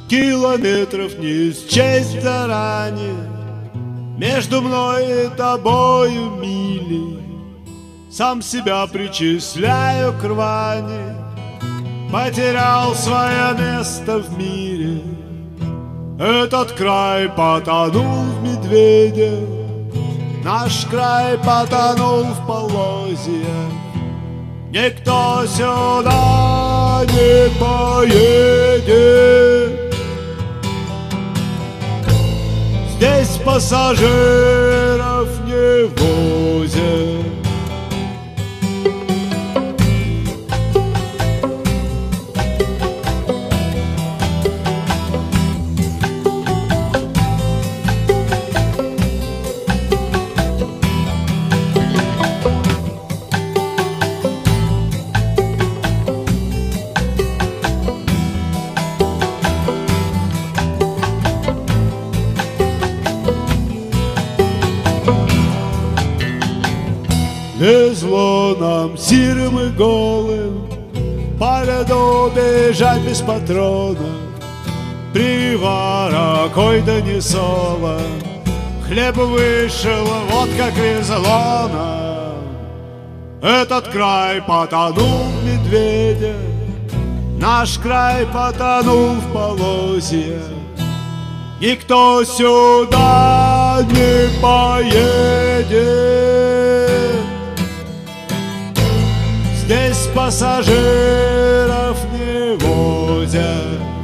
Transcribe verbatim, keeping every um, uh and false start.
Километров не счесть заранее, между мной и тобою мили. Сам себя причисляю к рвани, потерял свое место в мире. Этот край потонул в медведя, наш край потонул в полозья. Никто сюда не поедет, здесь пассажиров не возят. Везло нам сирым и голым по льду бежать без патронов. Приварок, да не соло, хлеб вышел, вот как везло нам. Этот край потонул в медведя, наш край потонул в полозья. Никто сюда не поедет, здесь пассажиров не возят.